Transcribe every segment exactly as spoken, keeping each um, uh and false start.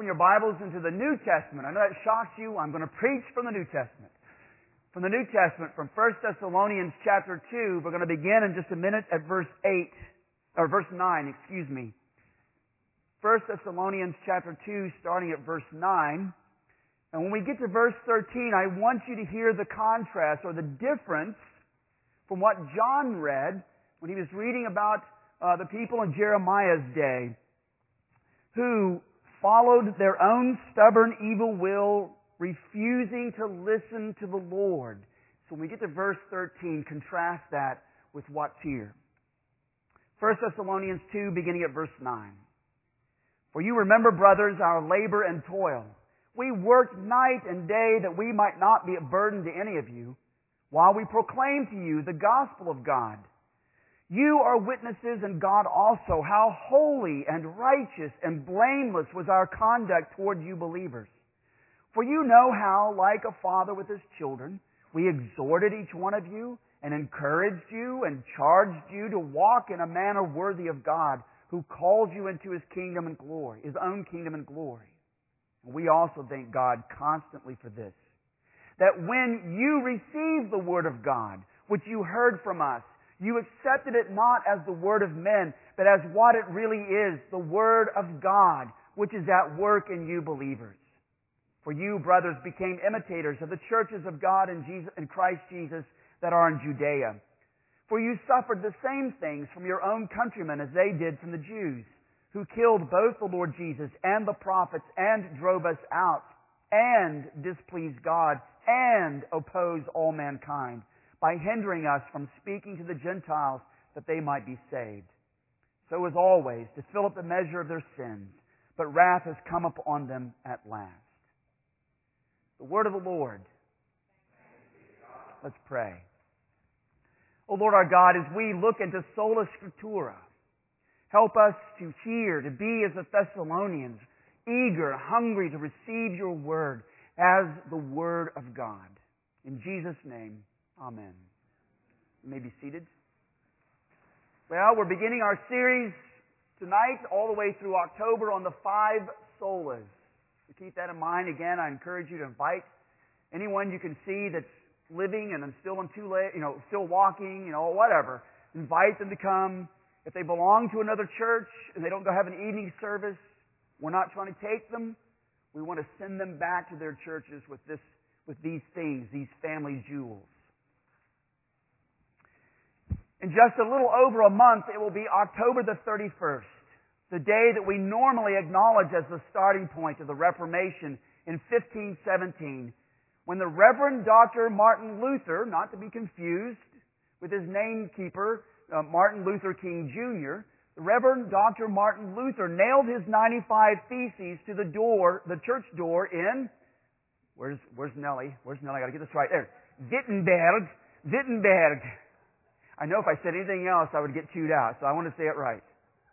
open your Bibles into the New Testament. I know that shocks you. I'm going to preach from the New Testament. From the New Testament, from First Thessalonians chapter two, we're going to begin in just a minute at verse eight, or verse nine, excuse me. First Thessalonians chapter two, starting at verse nine. And when we get to verse thirteen, I want you to hear the contrast or the difference from what John read when he was reading about uh, the people in Jeremiah's day who followed their own stubborn evil will, refusing to listen to the Lord. So when we get to verse thirteen, contrast that with what's here. First Thessalonians two, beginning at verse nine. For you remember, brothers, our labor and toil. We worked night and day that we might not be a burden to any of you, while we proclaim to you the gospel of God. You are witnesses, and God also, how holy and righteous and blameless was our conduct toward you believers. For you know how, like a father with his children, we exhorted each one of you and encouraged you and charged you to walk in a manner worthy of God, who calls you into His kingdom and glory, His own kingdom and glory. And we also thank God constantly for this, that when you received the word of God, which you heard from us, you accepted it not as the word of men, but as what it really is, the word of God, which is at work in you believers. For you, brothers, became imitators of the churches of God in, Jesus, in Christ Jesus that are in Judea. For you suffered the same things from your own countrymen as they did from the Jews, who killed both the Lord Jesus and the prophets and drove us out and displeased God and opposed all mankind, by hindering us from speaking to the Gentiles that they might be saved. So as always, to fill up the measure of their sins, but wrath has come upon them at last. The word of the Lord. Let's pray. O Lord our God, as we look into Sola Scriptura, help us to hear, to be as the Thessalonians, eager, hungry to receive your word as the word of God. In Jesus' name, amen. You may be seated. Well, we're beginning our series tonight all the way through October on the five solas. So keep that in mind. Again, I encourage you to invite anyone you can see that's living and still on two legs, you know, still walking, you know, whatever. Invite them to come. If they belong to another church and they don't go have an evening service, we're not trying to take them. We want to send them back to their churches with this, with these things, these family jewels. In just a little over a month, it will be October the thirty-first, the day that we normally acknowledge as the starting point of the Reformation in fifteen seventeen, when the Reverend Doctor Martin Luther, not to be confused with his namekeeper, uh, Martin Luther King Junior, the Reverend Doctor Martin Luther nailed his ninety-five Theses to the door, the church door in, where's, where's Nellie? Where's Nellie? I gotta get this right. There. Wittenberg. Wittenberg. I know if I said anything else, I would get chewed out, so I want to say it right.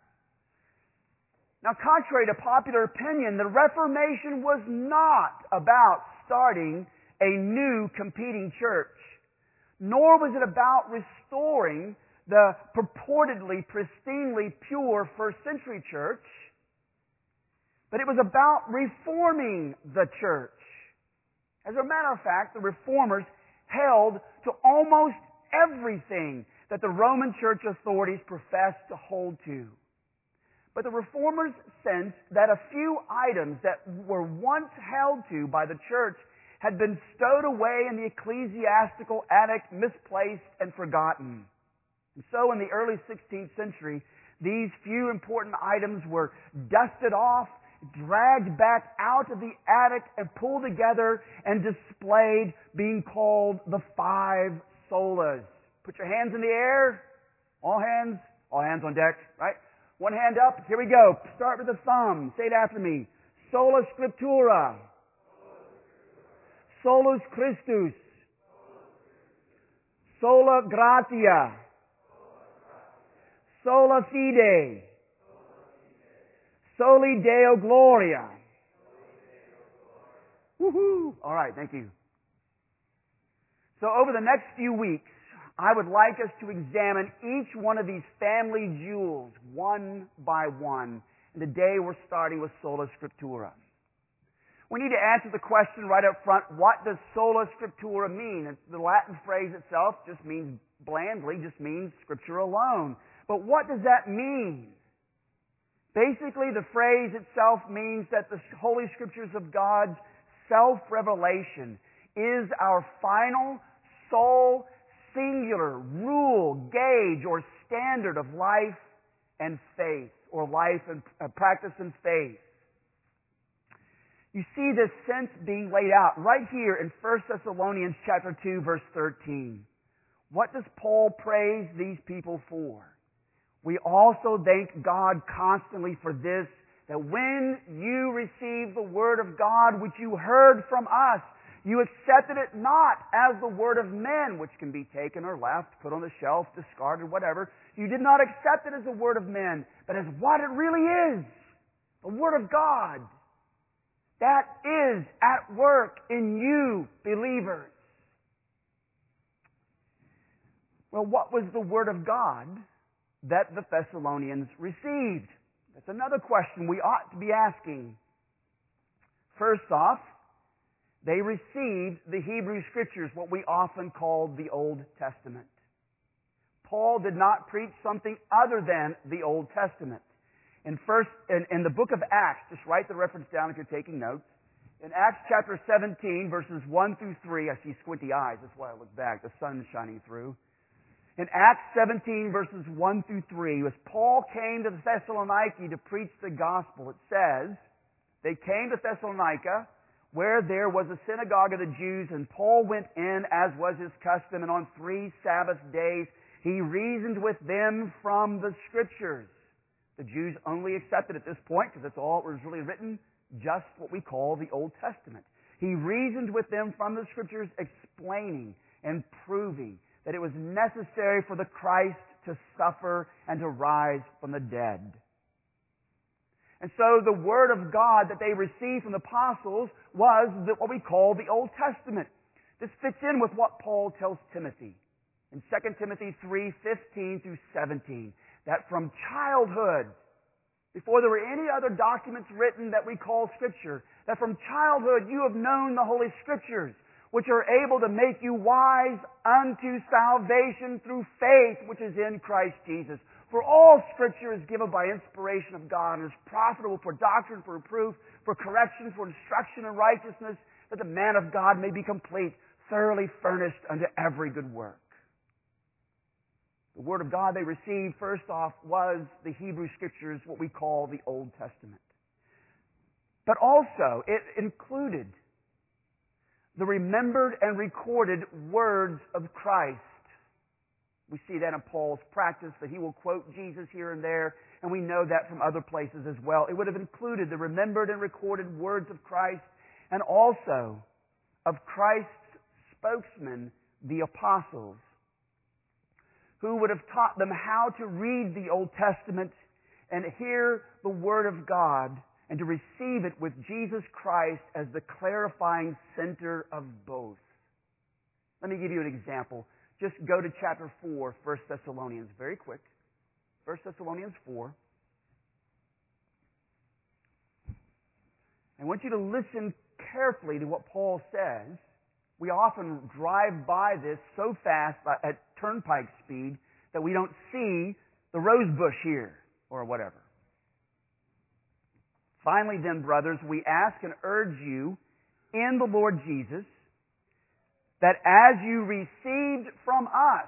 Now, contrary to popular opinion, the Reformation was not about starting a new competing church, nor was it about restoring the purportedly pristinely pure first century church, but it was about reforming the church. As a matter of fact, the reformers held to almost everything that the Roman church authorities professed to hold to. But the reformers sensed that a few items that were once held to by the church had been stowed away in the ecclesiastical attic, misplaced and forgotten. And so in the early sixteenth century, these few important items were dusted off, dragged back out of the attic and pulled together and displayed, being called the five solas. Put your hands in the air. All hands. All hands on deck, right? One hand up. Here we go. Start with the thumb. Say it after me. Sola Scriptura. Solus Christus. Sola Gratia. Sola Fide. Soli Deo Gloria. Woohoo! All right, thank you. So over the next few weeks, I would like us to examine each one of these family jewels one by one. And today we're starting with Sola Scriptura. We need to answer the question right up front, what does sola scriptura mean? The Latin phrase itself just means, blandly, just means Scripture alone. But what does that mean? Basically, the phrase itself means that the Holy Scriptures of God's self-revelation is our final, sole, singular rule, gauge, or standard of life and faith, or life and uh, practice and faith. You see this sense being laid out right here in First Thessalonians chapter two, verse thirteen. What does Paul praise these people for? We also thank God constantly for this, that when you received the Word of God which you heard from us, you accepted it not as the word of men, which can be taken or left, put on the shelf, discarded, whatever. You did not accept it as the word of men, but as what it really is, the Word of God. That is at work in you, believers. Well, what was the Word of God that the Thessalonians received? That's another question we ought to be asking. First off, they received the Hebrew Scriptures, what we often call the Old Testament. Paul did not preach something other than the Old Testament. In first, in, in the book of Acts, just write the reference down if you're taking notes. In Acts chapter seventeen, verses one through three, I see squinty eyes, that's why I look back, the sun's shining through. In Acts seventeen, verses one through three, as Paul came to Thessalonica to preach the gospel, it says, they came to Thessalonica, where there was a synagogue of the Jews, and Paul went in as was his custom, and on three Sabbath days he reasoned with them from the Scriptures. The Jews only accepted at this point, because that's all that was really written, just what we call the Old Testament. He reasoned with them from the Scriptures, explaining and proving that it was necessary for the Christ to suffer and to rise from the dead. And so the Word of God that they received from the apostles was the, what we call the Old Testament. This fits in with what Paul tells Timothy in Second Timothy three, fifteen through seventeen. That from childhood, before there were any other documents written that we call Scripture, that from childhood you have known the Holy Scriptures, which are able to make you wise unto salvation through faith which is in Christ Jesus. For all Scripture is given by inspiration of God and is profitable for doctrine, for reproof, for correction, for instruction in righteousness, that the man of God may be complete, thoroughly furnished unto every good work. The Word of God they received, first off, was the Hebrew Scriptures, what we call the Old Testament. But also, it included the remembered and recorded words of Christ. We see that in Paul's practice, that he will quote Jesus here and there, and we know that from other places as well. It would have included the remembered and recorded words of Christ, and also of Christ's spokesmen, the apostles, who would have taught them how to read the Old Testament and hear the Word of God and to receive it with Jesus Christ as the clarifying center of both. Let me give you an example. Just go to chapter four, First Thessalonians, very quick. First Thessalonians four. I want you to listen carefully to what Paul says. We often drive by this so fast at turnpike speed that we don't see the rose bush here or whatever. Finally then, brothers, we ask and urge you in the Lord Jesus that as you received from us,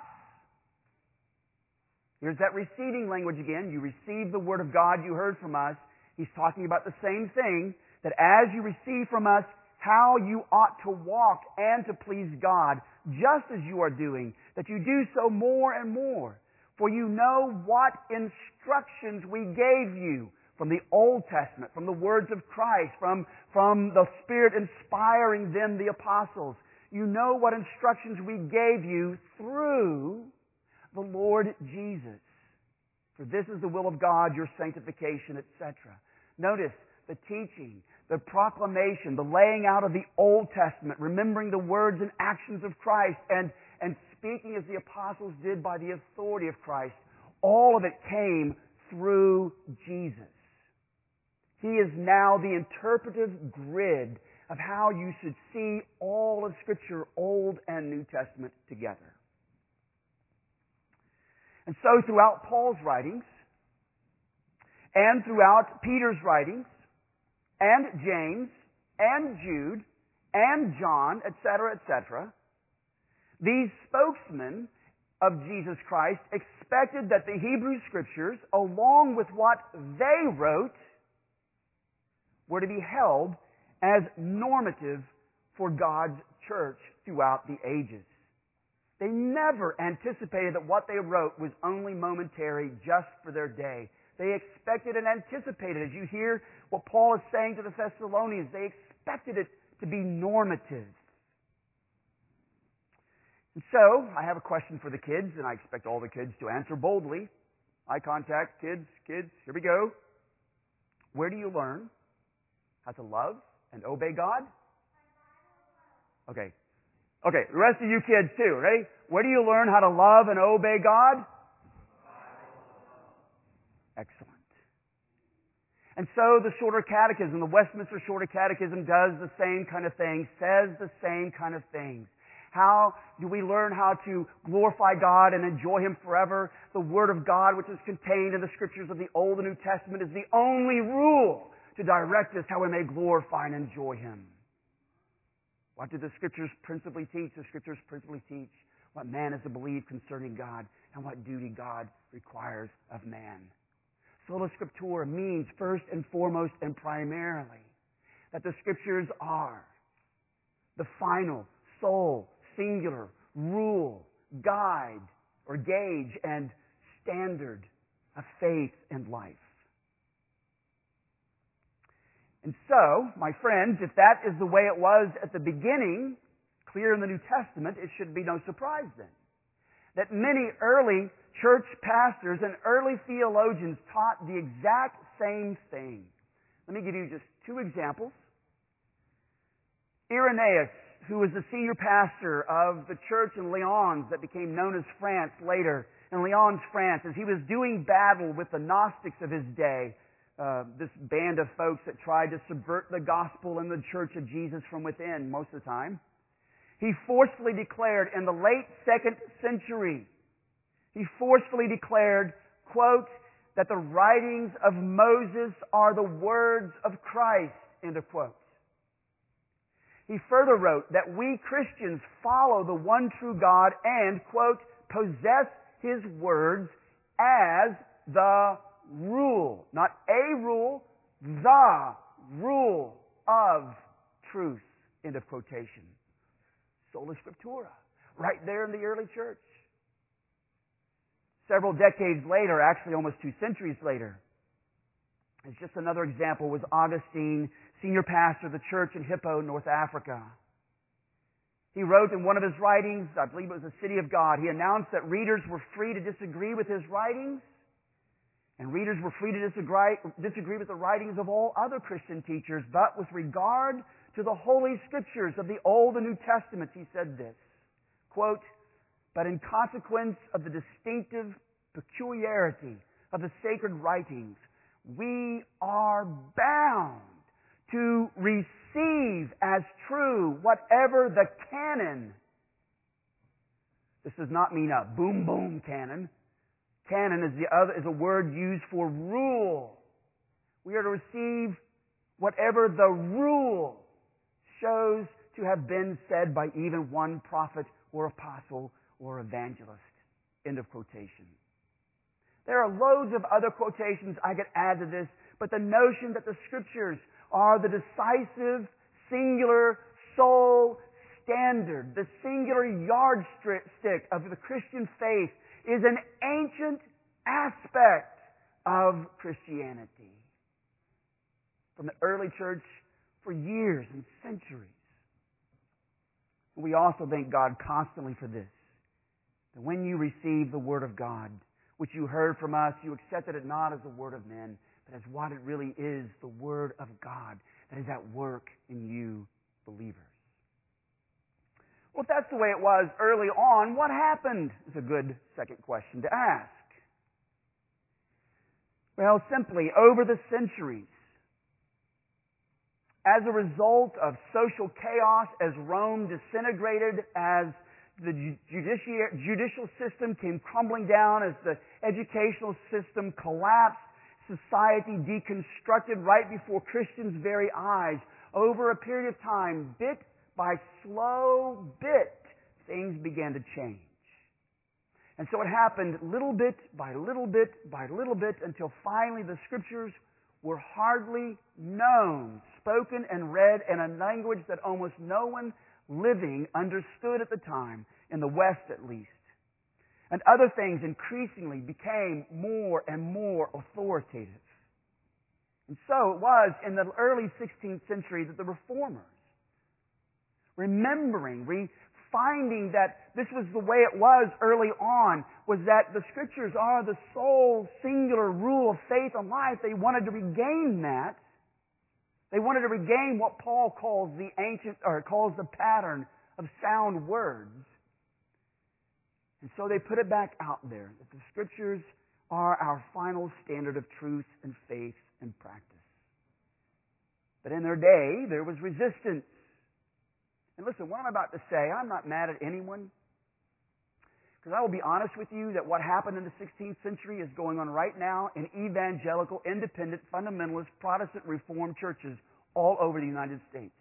here's that receiving language again, you received the Word of God you heard from us. He's talking about the same thing, that as you receive from us, how you ought to walk and to please God, just as you are doing, that you do so more and more. For you know what instructions we gave you from the Old Testament, from the words of Christ, from, from the Spirit inspiring them, the apostles. You know what instructions we gave you through the Lord Jesus. For this is the will of God, your sanctification, et cetera. Notice the teaching, the proclamation, the laying out of the Old Testament, remembering the words and actions of Christ, and, and speaking as the apostles did by the authority of Christ. All of it came through Jesus. He is now the interpretive grid of how you should see all of Scripture, Old and New Testament, together. And so throughout Paul's writings, and throughout Peter's writings, and James, and Jude, and John, et cetera, et cetera, these spokesmen of Jesus Christ expected that the Hebrew Scriptures, along with what they wrote, were to be held as normative for God's church throughout the ages. They never anticipated that what they wrote was only momentary, just for their day. They expected and anticipated, as you hear what Paul is saying to the Thessalonians, they expected it to be normative. And so, I have a question for the kids, and I expect all the kids to answer boldly. Eye contact, kids, kids, here we go. Where do you learn how to love and obey God? Okay. Okay, the rest of you kids too, ready? Where do you learn how to love and obey God? Excellent. And so the Shorter Catechism, the Westminster Shorter Catechism, does the same kind of thing, says the same kind of things. How do we learn how to glorify God and enjoy Him forever? The Word of God, which is contained in the Scriptures of the Old and New Testament, is the only rule to direct us how we may glorify and enjoy Him. What do the Scriptures principally teach? The Scriptures principally teach what man is to believe concerning God and what duty God requires of man. Sola Scriptura means first and foremost and primarily that the Scriptures are the final, sole, singular rule, guide, or gauge and standard of faith and life. And so, my friends, if that is the way it was at the beginning, clear in the New Testament, it should be no surprise then that many early church pastors and early theologians taught the exact same thing. Let me give you just two examples. Irenaeus, who was the senior pastor of the church in Lyons that became known as France later, in Lyons, France, as he was doing battle with the Gnostics of his day, uh, this band of folks that tried to subvert the gospel and the church of Jesus from within most of the time, he forcefully declared in the late second century, he forcefully declared, quote, that the writings of Moses are the words of Christ, end of quote. He further wrote that we Christians follow the one true God and, quote, possess His words as the rule, not a rule, the rule of truth, end of quotation. Sola Scriptura, right there in the early church. Several decades later, actually almost two centuries later, as just another example, was Augustine, senior pastor of the church in Hippo, North Africa. He wrote in one of his writings, I believe it was The City of God, he announced that readers were free to disagree with his writings, and readers were free to disagree, disagree with the writings of all other Christian teachers, but with regard to the Holy Scriptures of the Old and New Testaments, he said this, quote, but in consequence of the distinctive peculiarity of the sacred writings, we are bound to receive as true whatever the canon. This does not mean a boom boom canon. Canon is the other is a word used for rule. We are to receive whatever the rule shows to have been said by even one prophet or apostle or evangelist. End of quotation. There are loads of other quotations I could add to this, but the notion that the Scriptures are the decisive, singular, sole standard, the singular yardstick of the Christian faith is an ancient aspect of Christianity. From the early church for years and centuries. We also thank God constantly for this. That when you receive the Word of God, which you heard from us, you accepted it not as the word of men, but as what it really is, the Word of God that is at work in you believers. Well, if that's the way it was early on, what happened is a good second question to ask. Well, simply, over the centuries, as a result of social chaos, as Rome disintegrated, as the judici- judicial system came crumbling down, as the educational system collapsed, society deconstructed right before Christians' very eyes, over a period of time, bit by slow bit, things began to change. And so it happened little bit by little bit by little bit until finally the Scriptures were hardly known, spoken and read in a language that almost no one living understood at the time, in the West at least. And other things increasingly became more and more authoritative. And so it was in the early sixteenth century that the Reformers, remembering, re- finding that this was the way it was early on, was that the Scriptures are the sole singular rule of faith and life. They wanted to regain that. They wanted to regain what Paul calls the ancient, or calls the pattern of sound words. And so they put it back out there, that the Scriptures are our final standard of truth and faith and practice. But in their day, there was resistance. And listen, what I'm about to say, I'm not mad at anyone. Because I will be honest with you that what happened in the sixteenth century is going on right now in evangelical, independent, fundamentalist, Protestant, Reformed churches all over the United States.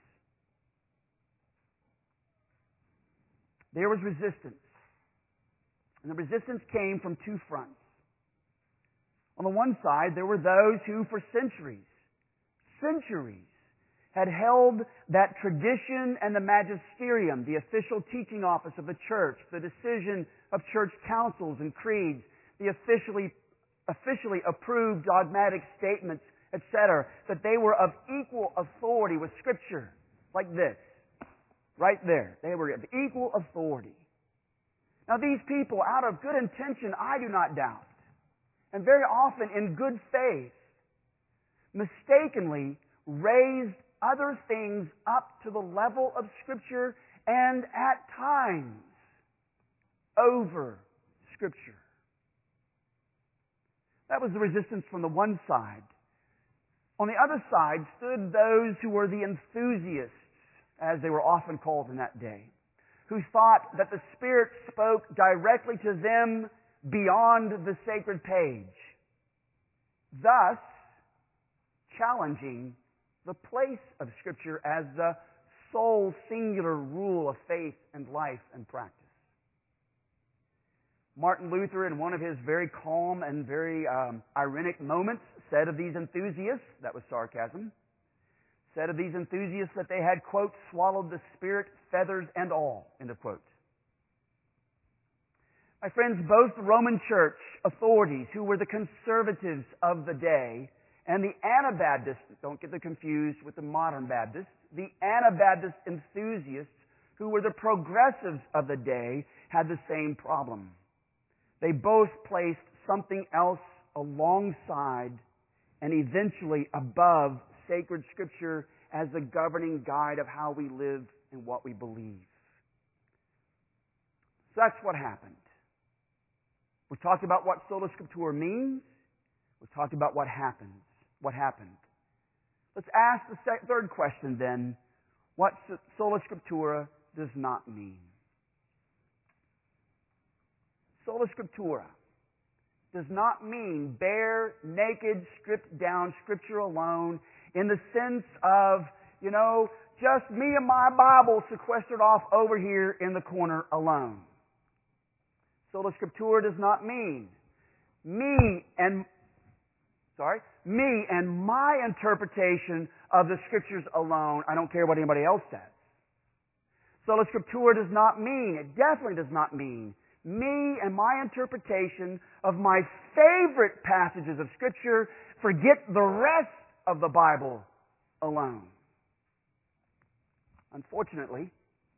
There was resistance. And the resistance came from two fronts. On the one side, there were those who for centuries, centuries, had held that tradition and the magisterium, the official teaching office of the church, the decision of church councils and creeds, the officially, officially approved dogmatic statements, et cetera, that they were of equal authority with Scripture, like this, right there. They were of equal authority. Now these people, out of good intention, I do not doubt, and very often in good faith, mistakenly raised other things up to the level of Scripture, and at times over Scripture. That was the resistance from the one side. On the other side stood those who were the enthusiasts, as they were often called in that day, who thought that the Spirit spoke directly to them beyond the sacred page, thus challenging the place of Scripture as the sole singular rule of faith and life and practice. Martin Luther, in one of his very calm and very um, ironic moments, said of these enthusiasts, that was sarcasm, said of these enthusiasts that they had, quote, swallowed the Spirit, feathers and all, end of quote. My friends, both the Roman Church authorities, who were the conservatives of the day, and the Anabaptists, don't get them confused with the modern Baptists, the Anabaptist enthusiasts, who were the progressives of the day, had the same problem. They both placed something else alongside and eventually above sacred Scripture as the governing guide of how we live and what we believe. So that's what happened. We talked about what sola scriptura means. We talked about what happens. What happened? Let's ask the third question then. What sola scriptura does not mean. Sola scriptura does not mean bare, naked, stripped down Scripture alone in the sense of, you know, just me and my Bible sequestered off over here in the corner alone. Sola scriptura does not mean me and, sorry, me and my interpretation of the Scriptures alone. I don't care what anybody else says. Sola scriptura does not mean, it definitely does not mean, me and my interpretation of my favorite passages of Scripture, forget the rest of the Bible alone. Unfortunately,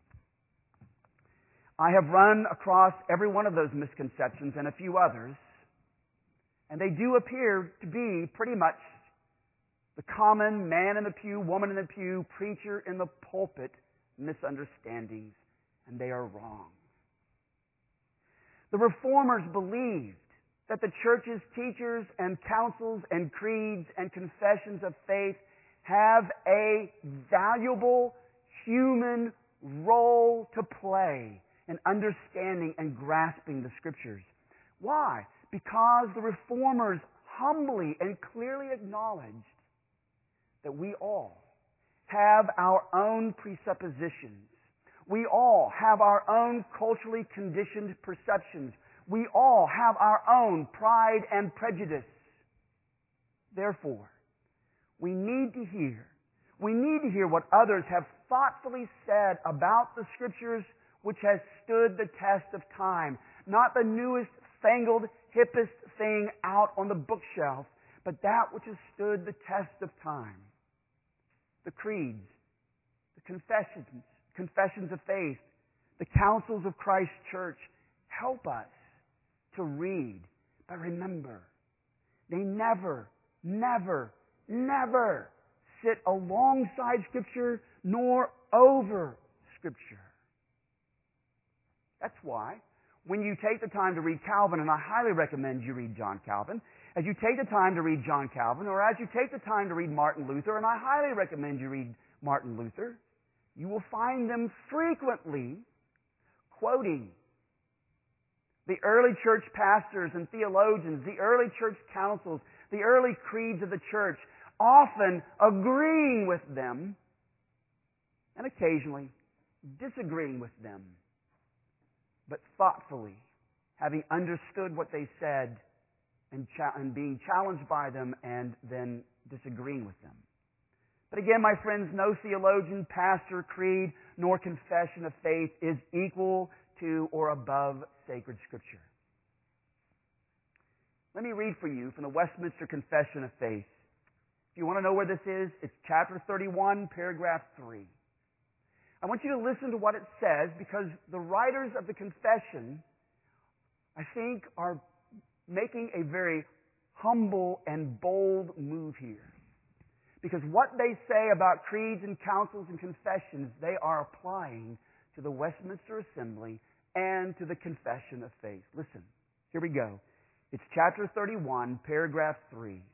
I have run across every one of those misconceptions and a few others, and they do appear to be pretty much the common man in the pew, woman in the pew, preacher in the pulpit misunderstandings, and they are wrong. The Reformers believed that the church's teachers and councils and creeds and confessions of faith have a valuable human role to play in understanding and grasping the Scriptures. Why? Because the Reformers humbly and clearly acknowledged that we all have our own presuppositions. We all have our own culturally conditioned perceptions. We all have our own pride and prejudice. Therefore, we need to hear, we need to hear what others have thoughtfully said about the Scriptures, which has stood the test of time. Not the newest, fangled, hippest thing out on the bookshelf, but that which has stood the test of time. The creeds, the confessions, confessions of faith, the councils of Christ's church help us to read. But remember, they never, never, never sit alongside Scripture nor over Scripture. That's why when you take the time to read Calvin, and I highly recommend you read John Calvin, as you take the time to read John Calvin, or as you take the time to read Martin Luther, and I highly recommend you read Martin Luther, you will find them frequently quoting the early church pastors and theologians, the early church councils, the early creeds of the church, often agreeing with them and occasionally disagreeing with them, but thoughtfully having understood what they said and, cha- and being challenged by them and then disagreeing with them. But again, my friends, no theologian, pastor, creed, nor confession of faith is equal to or above sacred Scripture. Let me read for you from the Westminster Confession of Faith. If you want to know where this is, it's chapter thirty-one, paragraph three. I want you to listen to what it says, because the writers of the confession, I think, are making a very humble and bold move here. Because what they say about creeds and councils and confessions, they are applying to the Westminster Assembly and to the Confession of Faith. Listen, here we go. It's chapter thirty-one, paragraph three.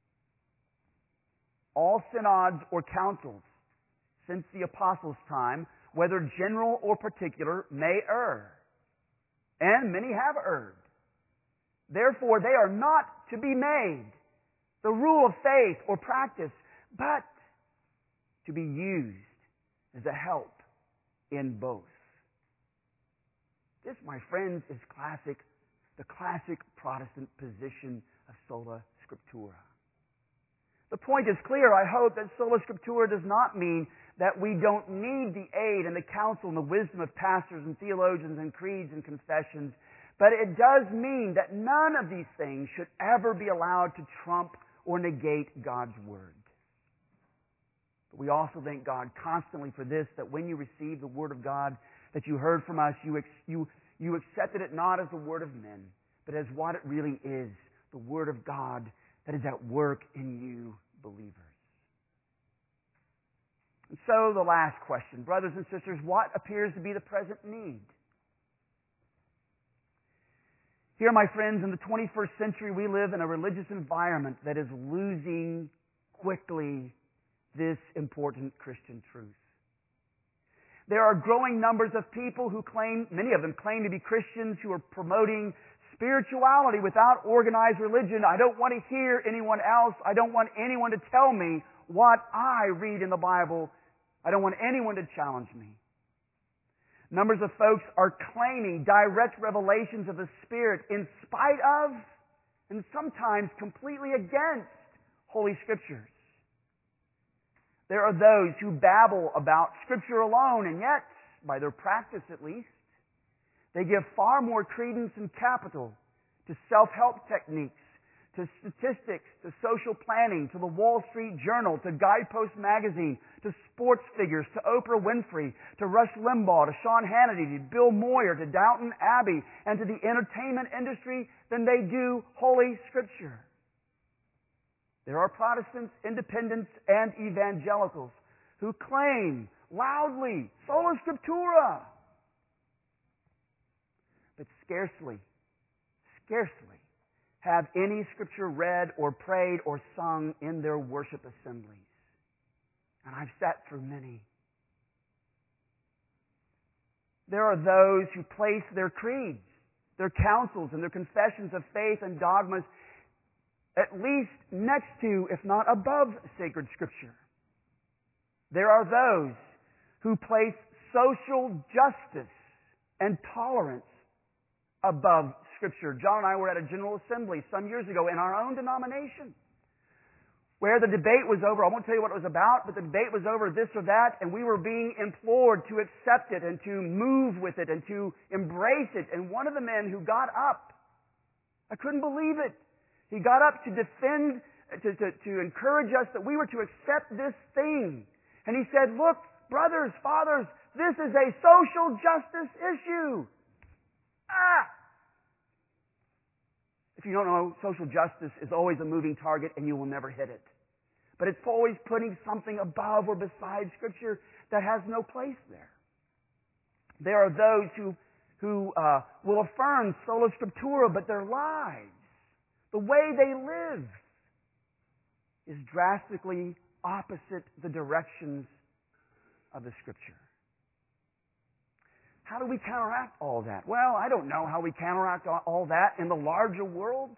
All synods or councils since the apostles' time, whether general or particular, may err. And many have erred. Therefore, they are not to be made the rule of faith or practice, but to be used as a help in both. This, my friends, is classic, the classic Protestant position of sola scriptura. The point is clear, I hope, that sola scriptura does not mean that we don't need the aid and the counsel and the wisdom of pastors and theologians and creeds and confessions, but it does mean that none of these things should ever be allowed to trump or negate God's Word. But we also thank God constantly for this, that when you receive the Word of God that you heard from us, you, ex- you, you accepted it not as the Word of men, but as what it really is, the Word of God that is at work in you believers. And so the last question, brothers and sisters, what appears to be the present need? Here, my friends, in the twenty-first century, we live in a religious environment that is losing quickly this important Christian truth. There are growing numbers of people who claim, many of them claim to be Christians, who are promoting spirituality without organized religion. I don't want to hear anyone else. I don't want anyone to tell me what I read in the Bible. I don't want anyone to challenge me. Numbers of folks are claiming direct revelations of the Spirit in spite of, and sometimes completely against, Holy Scriptures. There are those who babble about Scripture alone, and yet, by their practice at least, they give far more credence and capital to self-help techniques, to statistics, to social planning, to the Wall Street Journal, to Guidepost Magazine, to sports figures, to Oprah Winfrey, to Rush Limbaugh, to Sean Hannity, to Bill Moyer, to Downton Abbey, and to the entertainment industry than they do Holy Scripture. There are Protestants, independents, and evangelicals who claim loudly, sola scriptura, but scarcely, scarcely have any Scripture read or prayed or sung in their worship assemblies. And I've sat through many. There are those who place their creeds, their counsels, and their confessions of faith and dogmas at least next to, if not above, sacred Scripture. There are those who place social justice and tolerance above Scripture. John and I were at a General Assembly some years ago in our own denomination, where the debate was over. I won't tell you what it was about, but the debate was over this or that, and we were being implored to accept it and to move with it and to embrace it. And one of the men who got up, I couldn't believe it. He got up to defend, to, to, to encourage us that we were to accept this thing. And he said, look, brothers, fathers, this is a social justice issue. Ah! If you don't know, social justice is always a moving target and you will never hit it. But it's always putting something above or beside Scripture that has no place there. There are those who, who uh, will affirm sola scriptura, but their lives, the way they live, is drastically opposite the directions of the Scripture. How do we counteract all that? Well, I don't know how we counteract all that in the larger world.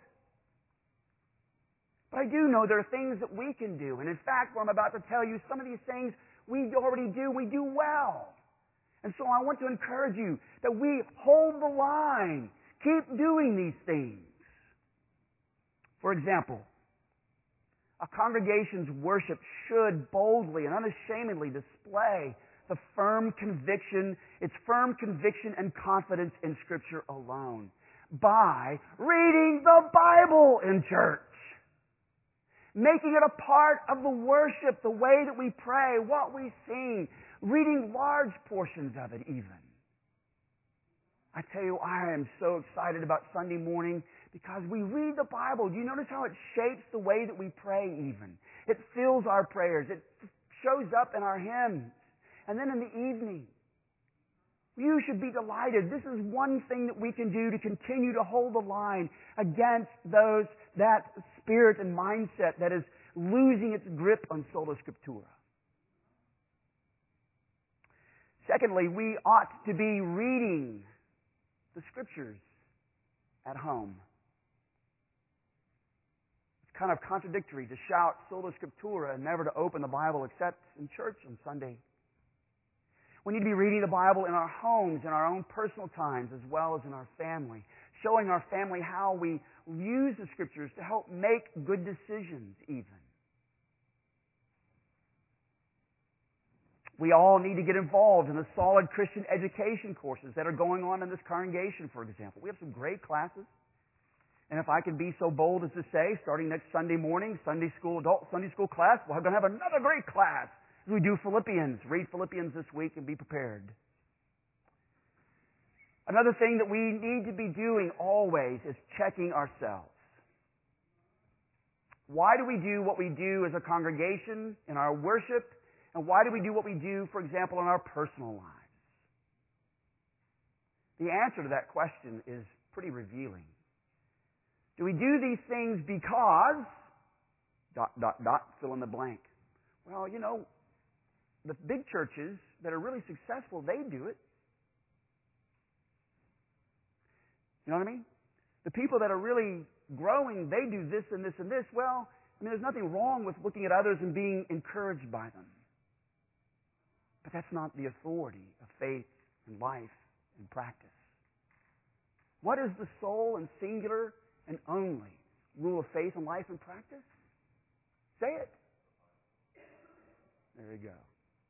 But I do know there are things that we can do. And in fact, what I'm about to tell you, some of these things we already do, we do well. And so I want to encourage you that we hold the line. Keep doing these things. For example, a congregation's worship should boldly and unashamedly display the firm conviction, its firm conviction and confidence in Scripture alone by reading the Bible in church. Making it a part of the worship, the way that we pray, what we sing, reading large portions of it even. I tell you, I am so excited about Sunday morning because we read the Bible. Do you notice how it shapes the way that we pray even? It fills our prayers. It shows up in our hymns. And then in the evening, you should be delighted. This is one thing that we can do to continue to hold the line against those, that spirit and mindset that is losing its grip on sola scriptura. Secondly, we ought to be reading the Scriptures at home. It's kind of contradictory to shout sola scriptura and never to open the Bible except in church on Sunday. We need to be reading the Bible in our homes, in our own personal times, as well as in our family, showing our family how we use the Scriptures to help make good decisions even. We all need to get involved in the solid Christian education courses that are going on in this congregation, for example. We have some great classes. And if I could be so bold as to say, starting next Sunday morning, Sunday school, adult Sunday school class, we're going to have another great class. We do Philippians. Read Philippians this week and be prepared. Another thing that we need to be doing always is checking ourselves. Why do we do what we do as a congregation in our worship? And why do we do what we do, for example, in our personal lives? The answer to that question is pretty revealing. Do we do these things because, dot, dot, dot, fill in the blank? Well, you know, the big churches that are really successful, they do it. You know what I mean? The people that are really growing, they do this and this and this. Well, I mean, there's nothing wrong with looking at others and being encouraged by them. But that's not the authority of faith and life and practice. What is the sole and singular and only rule of faith and life and practice? Say it. There you go.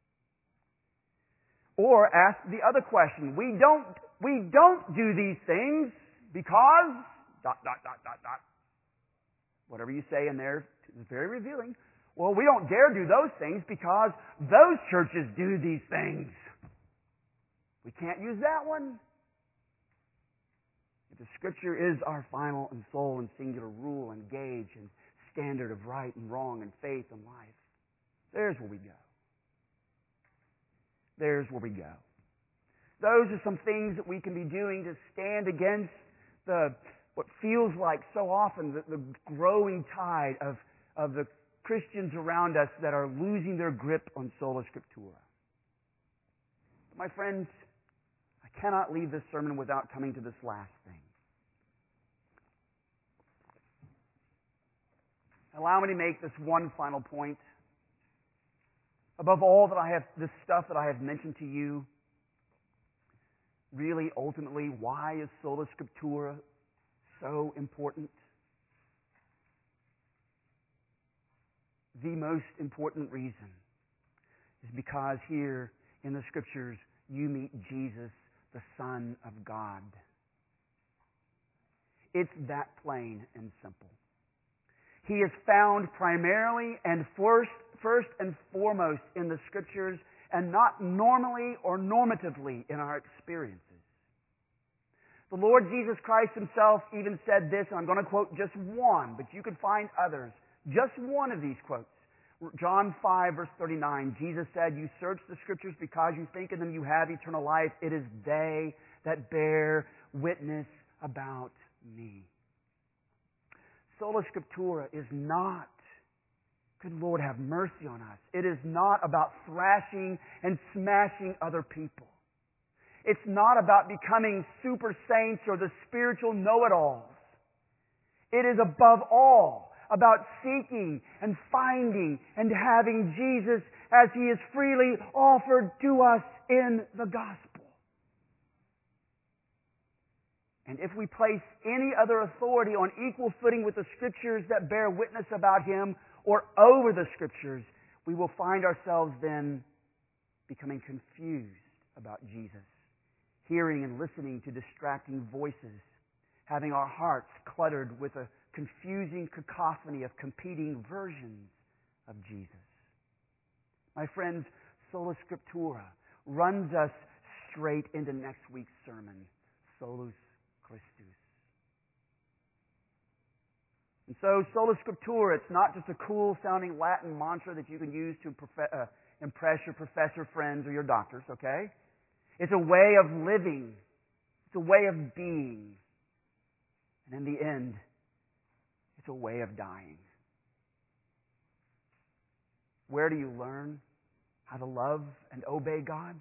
Or ask the other question. We don't, we don't do these things because, dot, dot, dot, dot, dot. Whatever you say in there is very revealing. Well, we don't dare do those things because those churches do these things. We can't use that one. If the Scripture is our final and sole and singular rule and gauge and standard of right and wrong and faith and life, there's where we go. There's where we go. Those are some things that we can be doing to stand against the what feels like so often the, the growing tide of, of the Christians around us that are losing their grip on Sola Scriptura. My friends, I cannot leave this sermon without coming to this last thing. Allow me to make this one final point. Above all that I have, this stuff that I have mentioned to you, really, ultimately, why is Sola Scriptura so important? The most important reason is because here in the Scriptures you meet Jesus, the Son of God. It's that plain and simple. He is found primarily and first, first and foremost in the Scriptures, and not normally or normatively in our experiences. The Lord Jesus Christ Himself even said this, and I'm going to quote just one, but you can find others. Just one of these quotes. John five, verse thirty-nine, Jesus said, "You search the Scriptures because you think in them you have eternal life. It is they that bear witness about me." Sola Scriptura is not, good Lord, have mercy on us. It is not about thrashing and smashing other people. It's not about becoming super saints or the spiritual know-it-alls. It is above all about seeking and finding and having Jesus as He is freely offered to us in the gospel. And if we place any other authority on equal footing with the Scriptures that bear witness about Him or over the Scriptures, we will find ourselves then becoming confused about Jesus, hearing and listening to distracting voices, having our hearts cluttered with a confusing cacophony of competing versions of Jesus. My friends, Sola Scriptura runs us straight into next week's sermon, Solus Christus. And so, Sola Scriptura, it's not just a cool-sounding Latin mantra that you can use to prof- uh, impress your professor friends or your doctors, okay? It's a way of living. It's a way of being. And in the end, it's a way of dying. Where do you learn how to love and obey God?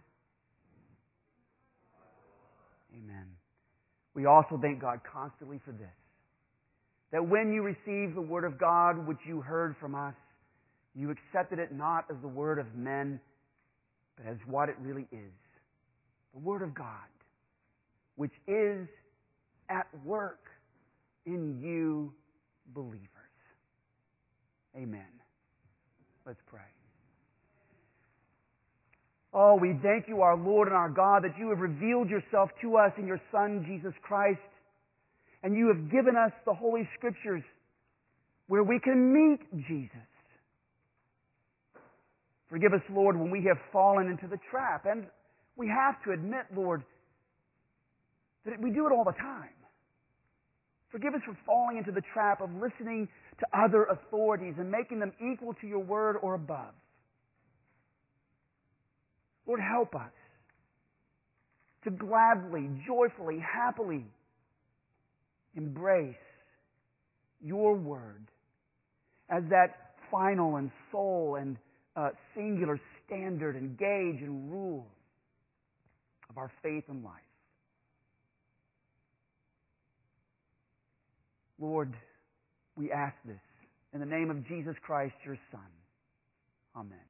Amen. We also thank God constantly for this, that when you receive the Word of God, which you heard from us, you accepted it not as the word of men, but as what it really is, the Word of God, which is at work in you believers. Amen. Let's pray. Oh, we thank you, our Lord and our God, that you have revealed yourself to us in your Son, Jesus Christ, and you have given us the Holy Scriptures where we can meet Jesus. Forgive us, Lord, when we have fallen into the trap. And we have to admit, Lord, that we do it all the time. Forgive us for falling into the trap of listening to other authorities and making them equal to your word or above. Lord, help us to gladly, joyfully, happily embrace your word as that final and sole and uh, singular standard and gauge and rule of our faith and life. Lord, we ask this in the name of Jesus Christ, your Son. Amen.